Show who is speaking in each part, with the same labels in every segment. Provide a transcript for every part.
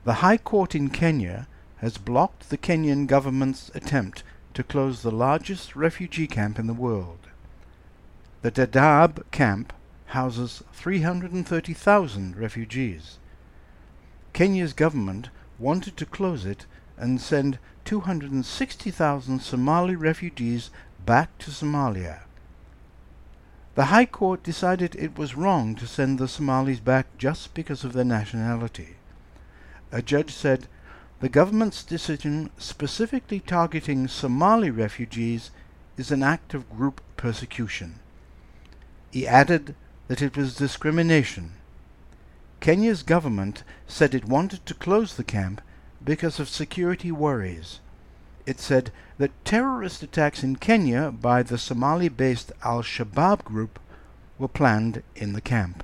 Speaker 1: The High Court in Kenya has blocked the Kenyan government's attempt to close the largest refugee camp in the world. The Dadaab camp houses 330,000 refugees. Kenya's government wanted to close it and send 260,000 Somali refugees back to Somalia. The High Court decided it was wrong to send the Somalis back just because of their nationality. A judge said the government's decision specifically targeting Somali refugees is an act of group persecution. He added that it was discrimination. Kenya's government said it wanted to close the camp because of security worries. It said that terrorist attacks in Kenya by the Somali-based Al-Shabaab group were planned in the camp.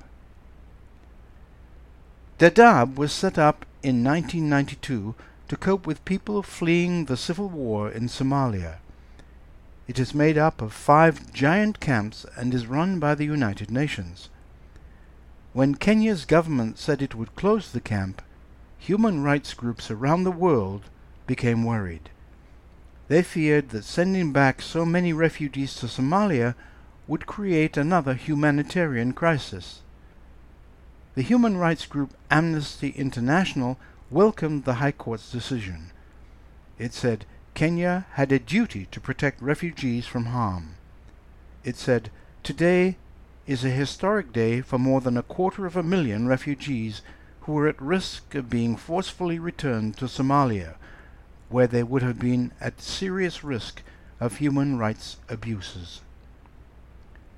Speaker 1: Dadaab was set up in 1992 to cope with people fleeing the civil war in Somalia. It is made up of 5 giant camps and is run by the United Nations. When Kenya's government said it would close the camp, human rights groups around the world became worried. They feared that sending back so many refugees to Somalia would create another humanitarian crisis. The human rights group Amnesty International welcomed the High Court's decision. It said Kenya had a duty to protect refugees from harm. It said, "Today is a historic day for more than 250,000 refugees who were at risk of being forcefully returned to Somalia, where they would have been at serious risk of human rights abuses."